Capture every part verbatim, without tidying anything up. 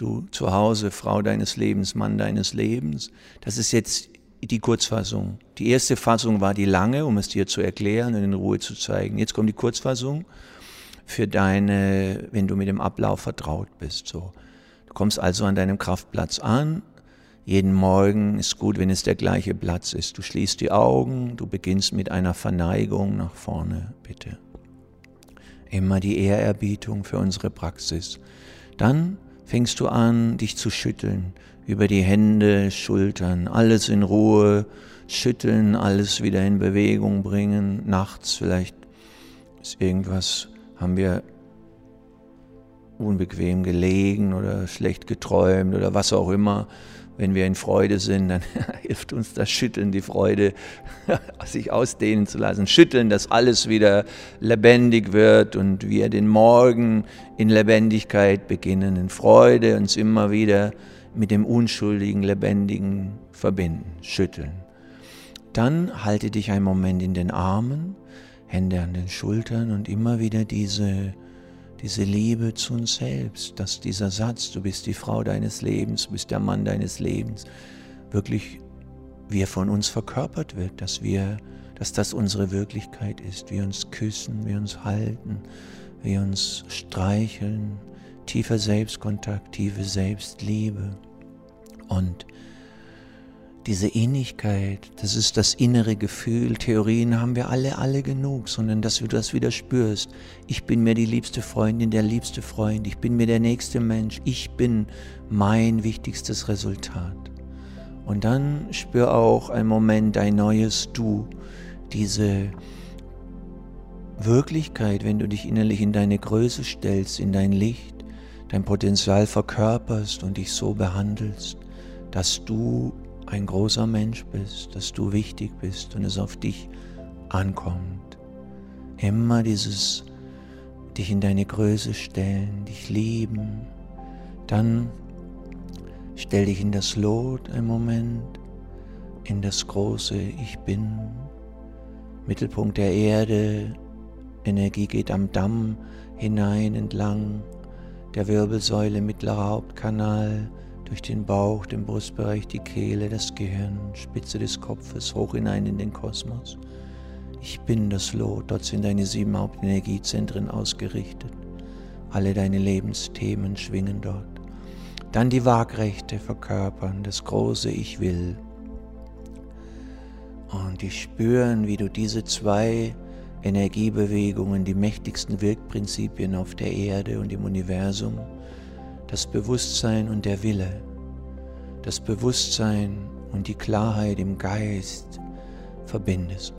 du zu Hause, Frau deines Lebens, Mann deines Lebens. Das ist jetzt die Kurzfassung. Die erste Fassung war die lange, um es dir zu erklären und in Ruhe zu zeigen. Jetzt kommt die Kurzfassung für deine, wenn du mit dem Ablauf vertraut bist. So. Du kommst also an deinem Kraftplatz an. Jeden Morgen ist gut, wenn es der gleiche Platz ist. Du schließt die Augen, du beginnst mit einer Verneigung nach vorne, bitte. Immer die Ehrerbietung für unsere Praxis. Dann fängst du an, dich zu schütteln, über die Hände, Schultern, alles in Ruhe, schütteln, alles wieder in Bewegung bringen. Nachts vielleicht ist irgendwas, haben wir unbequem gelegen oder schlecht geträumt oder was auch immer. Wenn wir in Freude sind, dann hilft uns das Schütteln, die Freude, sich ausdehnen zu lassen. Schütteln, dass alles wieder lebendig wird und wir den Morgen in Lebendigkeit beginnen, in Freude, uns immer wieder mit dem unschuldigen, lebendigen verbinden. Schütteln. Dann halte dich einen Moment in den Armen, Hände an den Schultern und immer wieder diese Diese Liebe zu uns selbst, dass dieser Satz, du bist die Frau deines Lebens, du bist der Mann deines Lebens, wirklich wie er von uns verkörpert wird, dass wir, dass das unsere Wirklichkeit ist. Wir uns küssen, wir uns halten, wir uns streicheln, tiefer Selbstkontakt, tiefe Selbstliebe. Und diese Innigkeit, das ist das innere Gefühl. Theorien haben wir alle, alle genug, sondern dass du das wieder spürst. Ich bin mir die liebste Freundin, der liebste Freund. Ich bin mir der nächste Mensch. Ich bin mein wichtigstes Resultat. Und dann spür auch einen Moment dein neues Du, diese Wirklichkeit, wenn du dich innerlich in deine Größe stellst, in dein Licht, dein Potenzial verkörperst und dich so behandelst, dass du ein großer Mensch bist, dass du wichtig bist und es auf dich ankommt. Immer dieses dich in deine Größe stellen, dich lieben. Dann stell dich in das Lot einen Moment, in das große Ich Bin, Mittelpunkt der Erde, Energie geht am Damm hinein entlang, der Wirbelsäule, mittlerer Hauptkanal, durch den Bauch, den Brustbereich, die Kehle, das Gehirn, Spitze des Kopfes, hoch hinein in den Kosmos. Ich bin das Lot, dort sind deine sieben Hauptenergiezentren ausgerichtet. Alle deine Lebensthemen schwingen dort. Dann die Waagrechte verkörpern, das große Ich Will. Und die spüren, wie du diese zwei Energiebewegungen, die mächtigsten Wirkprinzipien auf der Erde und im Universum, das Bewusstsein und der Wille, das Bewusstsein und die Klarheit im Geist verbindest.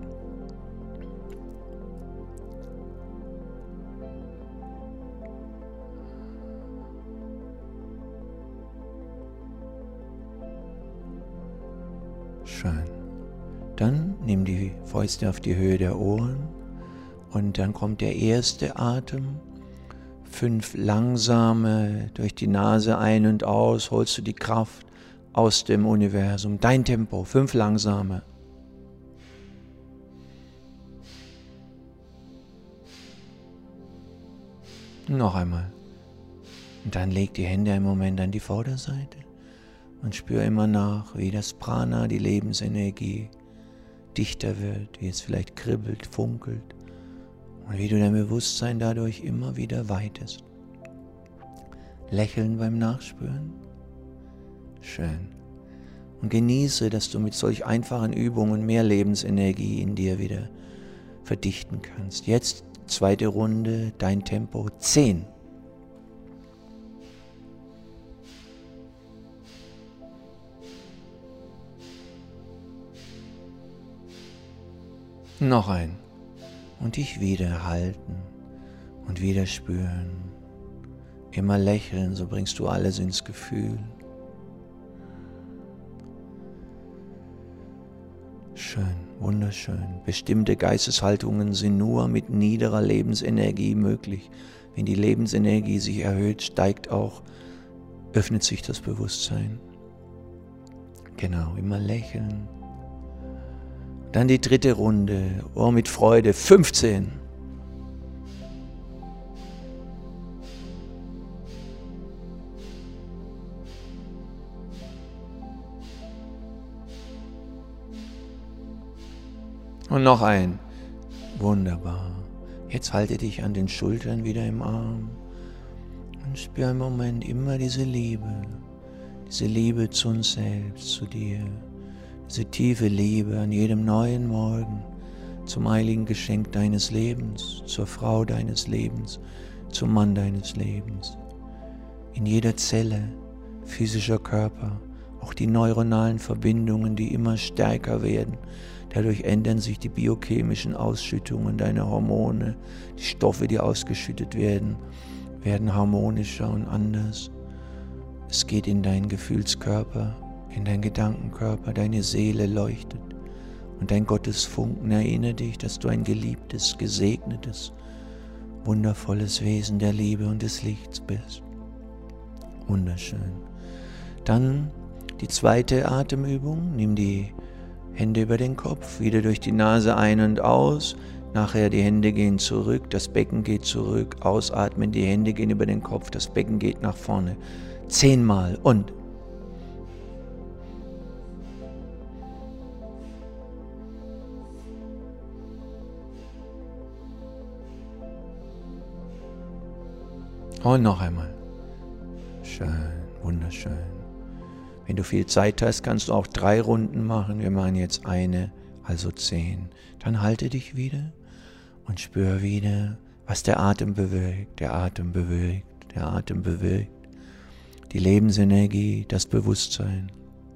Schön. Dann nimm die Fäuste auf die Höhe der Ohren und dann kommt der erste Atem. Fünf langsame, durch die Nase ein und aus, holst du die Kraft aus dem Universum. Dein Tempo, fünf langsame. Noch einmal. Und dann leg die Hände einen Moment an die Vorderseite und spür immer nach, wie das Prana, die Lebensenergie, dichter wird, wie es vielleicht kribbelt, funkelt. Und wie du dein Bewusstsein dadurch immer wieder weitest. Lächeln beim Nachspüren. Schön. Und genieße, dass du mit solch einfachen Übungen mehr Lebensenergie in dir wieder verdichten kannst. Jetzt zweite Runde, dein Tempo, zehn. Noch ein. Und dich wieder halten und wieder spüren. Immer lächeln, so bringst du alles ins Gefühl. Schön, wunderschön. Bestimmte Geisteshaltungen sind nur mit niederer Lebensenergie möglich. Wenn die Lebensenergie sich erhöht, steigt auch, öffnet sich das Bewusstsein. Genau, immer lächeln. Dann die dritte Runde, oh mit Freude, fünfzehn. Und noch ein. Wunderbar. Jetzt halte dich an den Schultern wieder im Arm und spür einen Moment immer diese Liebe, diese Liebe zu uns selbst, zu dir, diese tiefe Liebe an jedem neuen Morgen, zum heiligen Geschenk deines Lebens, zur Frau deines Lebens, zum Mann deines Lebens. In jeder Zelle, physischer Körper, auch die neuronalen Verbindungen, die immer stärker werden. Dadurch ändern sich die biochemischen Ausschüttungen deiner Hormone, die Stoffe, die ausgeschüttet werden, werden harmonischer und anders. Es geht in deinen Gefühlskörper, in deinen Gedankenkörper, deine Seele leuchtet. Und dein Gottesfunken erinnert dich, dass du ein geliebtes, gesegnetes, wundervolles Wesen der Liebe und des Lichts bist. Wunderschön. Dann die zweite Atemübung. Nimm die Hände über den Kopf, wieder durch die Nase ein und aus. Nachher die Hände gehen zurück, das Becken geht zurück. Ausatmen, die Hände gehen über den Kopf, das Becken geht nach vorne. Zehnmal und Und noch einmal. Schön, wunderschön. Wenn du viel Zeit hast, kannst du auch drei Runden machen. Wir machen jetzt eine, also zehn. Dann halte dich wieder und spür wieder, was der Atem bewirkt. Der Atem bewirkt, der Atem bewirkt. Die Lebensenergie, das Bewusstsein.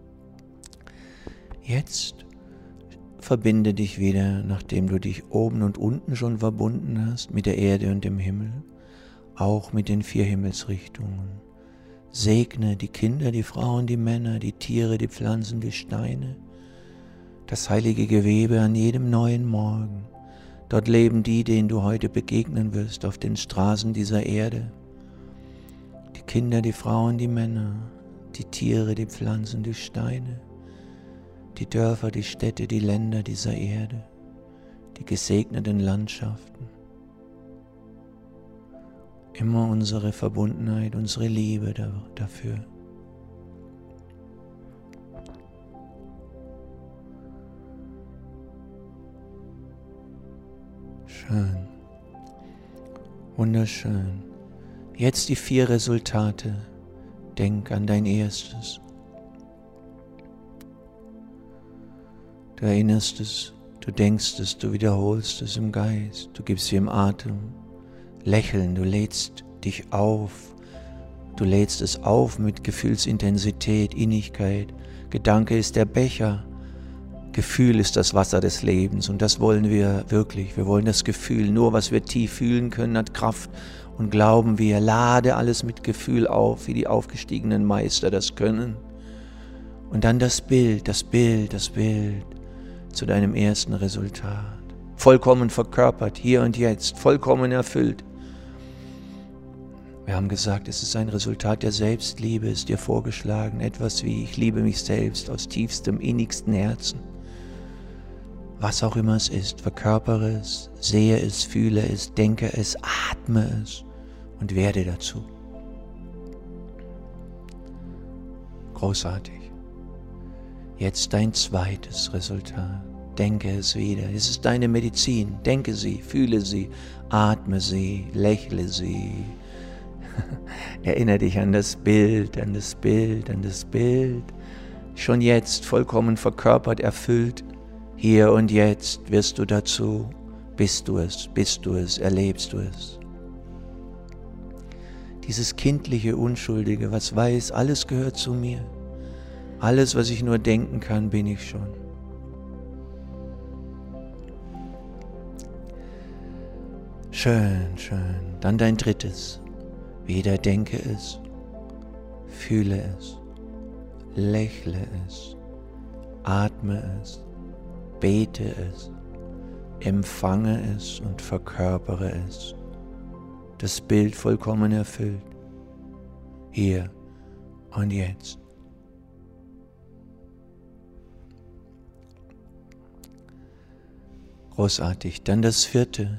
Jetzt verbinde dich wieder, nachdem du dich oben und unten schon verbunden hast, mit der Erde und dem Himmel. Auch mit den vier Himmelsrichtungen. Segne die Kinder, die Frauen, die Männer, die Tiere, die Pflanzen, die Steine, das heilige Gewebe an jedem neuen Morgen. Dort leben die, denen du heute begegnen wirst, auf den Straßen dieser Erde. Die Kinder, die Frauen, die Männer, die Tiere, die Pflanzen, die Steine, die Dörfer, die Städte, die Länder dieser Erde, die gesegneten Landschaften. Immer unsere Verbundenheit, unsere Liebe dafür. Schön. Wunderschön. Jetzt die vier Resultate. Denk an dein erstes. Du erinnerst es, du denkst es, du wiederholst es im Geist, du gibst ihm Atem. Lächeln, du lädst dich auf, du lädst es auf mit Gefühlsintensität, Innigkeit. Gedanke ist der Becher, Gefühl ist das Wasser des Lebens und das wollen wir wirklich. Wir wollen das Gefühl, nur was wir tief fühlen können, hat Kraft und glauben wir. Lade alles mit Gefühl auf, wie die aufgestiegenen Meister das können. Und dann das Bild, das Bild, das Bild zu deinem ersten Resultat. Vollkommen verkörpert, hier und jetzt, vollkommen erfüllt. Wir haben gesagt, es ist ein Resultat der Selbstliebe, ist dir vorgeschlagen. Etwas wie, ich liebe mich selbst aus tiefstem, innigsten Herzen. Was auch immer es ist, verkörpere es, sehe es, fühle es, denke es, atme es und werde dazu. Großartig. Jetzt dein zweites Resultat. Denke es wieder. Es ist deine Medizin. Denke sie, fühle sie, atme sie, lächle sie. Erinnere dich an das Bild, an das Bild, an das Bild. Schon jetzt vollkommen verkörpert, erfüllt. Hier und jetzt wirst du dazu. Bist du es, bist du es, erlebst du es. Dieses kindliche, unschuldige, was weiß, alles gehört zu mir. Alles, was ich nur denken kann, bin ich schon. Schön, schön. Dann dein drittes. Wieder denke es, fühle es, lächle es, atme es, bete es, empfange es und verkörpere es. Das Bild vollkommen erfüllt. Hier und jetzt. Großartig. Dann das vierte.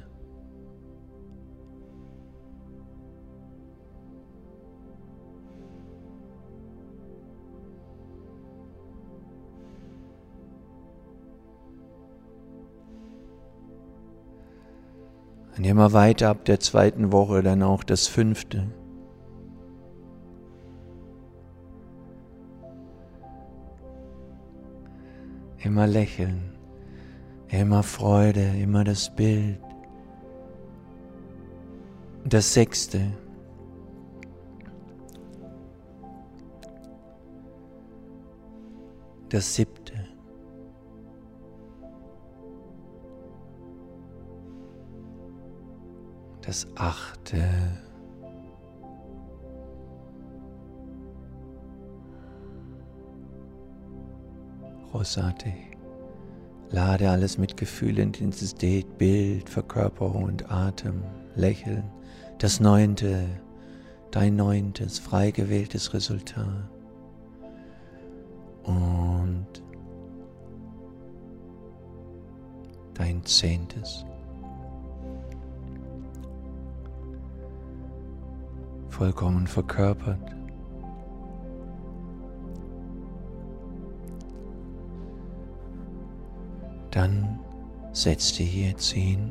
Und immer weiter ab der zweiten Woche dann auch das fünfte. Immer lächeln, immer Freude, immer das Bild. Das sechste. Das siebte. Das achte. Großartig. Lade alles mit Gefühl, Intensität, Bild, Verkörperung und Atem, Lächeln. Das neunte, dein neuntes, frei gewähltes Resultat. Und dein zehntes. Vollkommen verkörpert. Dann setz dich jetzt hin.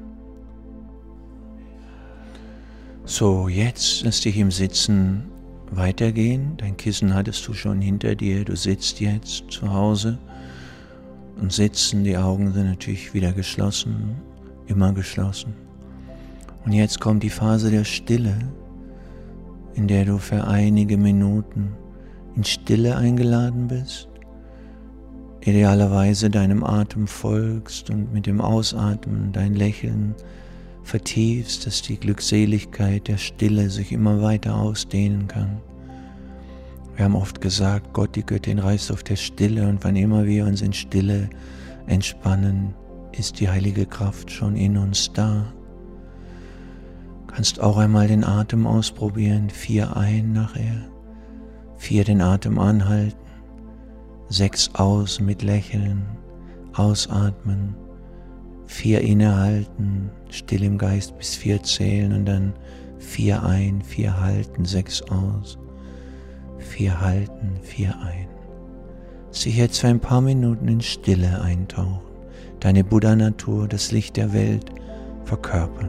So, jetzt lass dich im Sitzen weitergehen. Dein Kissen hattest du schon hinter dir. Du sitzt jetzt zu Hause und sitzen. Die Augen sind natürlich wieder geschlossen, immer geschlossen. Und jetzt kommt die Phase der Stille, in der du für einige Minuten in Stille eingeladen bist. Idealerweise deinem Atem folgst und mit dem Ausatmen dein Lächeln vertiefst, dass die Glückseligkeit der Stille sich immer weiter ausdehnen kann. Wir haben oft gesagt, Gott, die Göttin, reist auf der Stille, und wann immer wir uns in Stille entspannen, ist die heilige Kraft schon in uns da. Du kannst auch einmal den Atem ausprobieren, vier ein nachher, vier den Atem anhalten, sechs aus mit Lächeln, ausatmen, vier innehalten, still im Geist bis vier zählen und dann vier ein, vier halten, sechs aus, vier halten, vier ein. Sich jetzt für ein paar Minuten in Stille eintauchen, deine Buddha-Natur, das Licht der Welt verkörpern.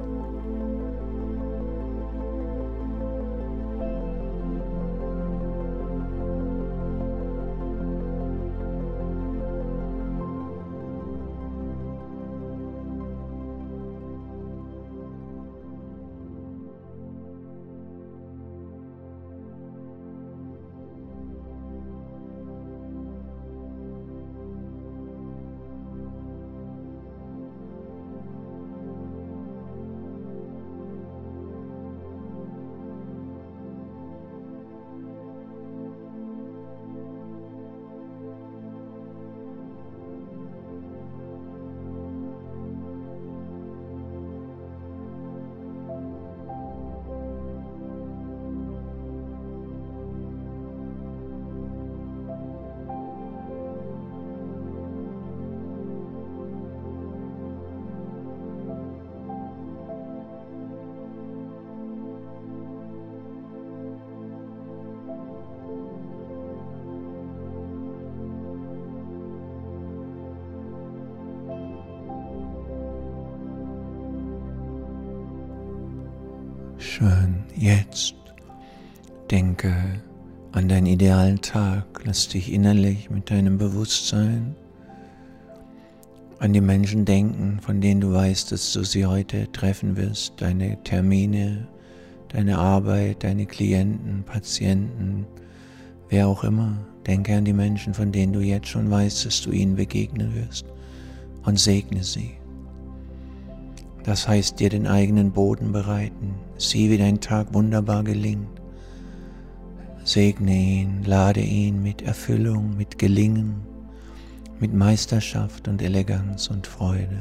Schön, jetzt denke an deinen idealen Tag, lass dich innerlich mit deinem Bewusstsein an die Menschen denken, von denen du weißt, dass du sie heute treffen wirst, deine Termine, deine Arbeit, deine Klienten, Patienten, wer auch immer. Denke an die Menschen, von denen du jetzt schon weißt, dass du ihnen begegnen wirst, und segne sie. Das heißt, dir den eigenen Boden bereiten. Sieh, wie dein Tag wunderbar gelingt. Segne ihn, lade ihn mit Erfüllung, mit Gelingen, mit Meisterschaft und Eleganz und Freude.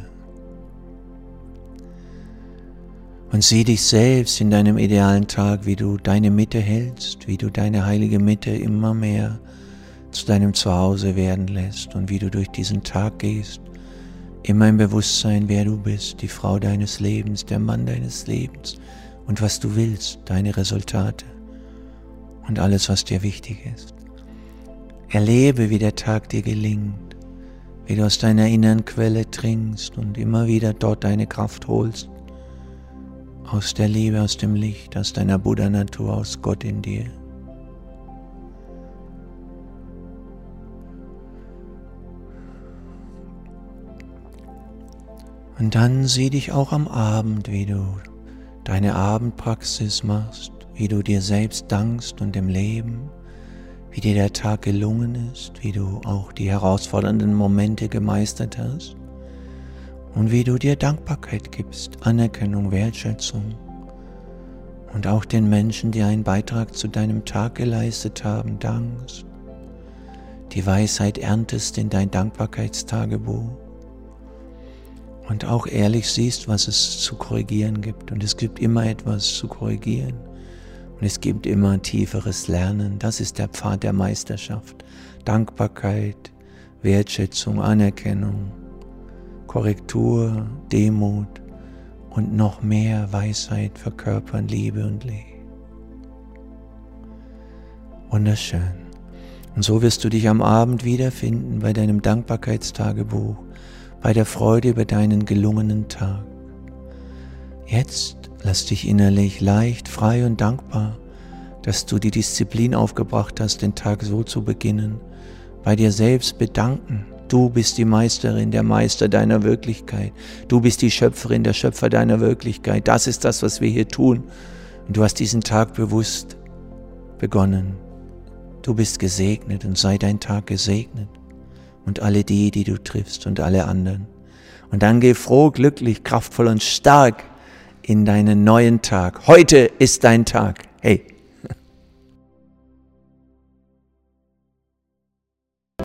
Und sieh dich selbst in deinem idealen Tag, wie du deine Mitte hältst, wie du deine heilige Mitte immer mehr zu deinem Zuhause werden lässt und wie du durch diesen Tag gehst, immer im Bewusstsein, wer du bist, die Frau deines Lebens, der Mann deines Lebens und was du willst, deine Resultate und alles, was dir wichtig ist. Erlebe, wie der Tag dir gelingt, wie du aus deiner inneren Quelle trinkst und immer wieder dort deine Kraft holst, aus der Liebe, aus dem Licht, aus deiner Buddha-Natur, aus Gott in dir. Und dann sieh dich auch am Abend, wie du deine Abendpraxis machst, wie du dir selbst dankst und dem Leben, wie dir der Tag gelungen ist, wie du auch die herausfordernden Momente gemeistert hast und wie du dir Dankbarkeit gibst, Anerkennung, Wertschätzung und auch den Menschen, die einen Beitrag zu deinem Tag geleistet haben, dankst. Die Weisheit erntest in dein Dankbarkeitstagebuch und auch ehrlich siehst, was es zu korrigieren gibt. Und es gibt immer etwas zu korrigieren. Und es gibt immer tieferes Lernen. Das ist der Pfad der Meisterschaft. Dankbarkeit, Wertschätzung, Anerkennung, Korrektur, Demut und noch mehr Weisheit verkörpern Liebe und Leben. Wunderschön. Und so wirst du dich am Abend wiederfinden bei deinem Dankbarkeitstagebuch, bei der Freude über deinen gelungenen Tag. Jetzt lass dich innerlich leicht, frei und dankbar, dass du die Disziplin aufgebracht hast, den Tag so zu beginnen, bei dir selbst bedanken. Du bist die Meisterin, der Meister deiner Wirklichkeit. Du bist die Schöpferin, der Schöpfer deiner Wirklichkeit. Das ist das, was wir hier tun. Und du hast diesen Tag bewusst begonnen. Du bist gesegnet und sei dein Tag gesegnet. Und alle die, die du triffst und alle anderen. Und dann geh froh, glücklich, kraftvoll und stark in deinen neuen Tag. Heute ist dein Tag. Hey,